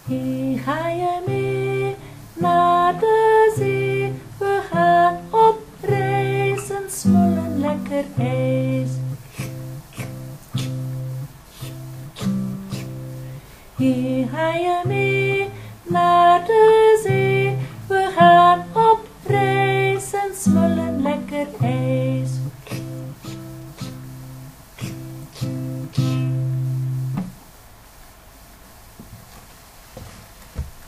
Hier ga je mee naar de zee. We gaan op reis en smullen lekker ijs. Hier ga je mee naar de zee. We gaan op reis en smullen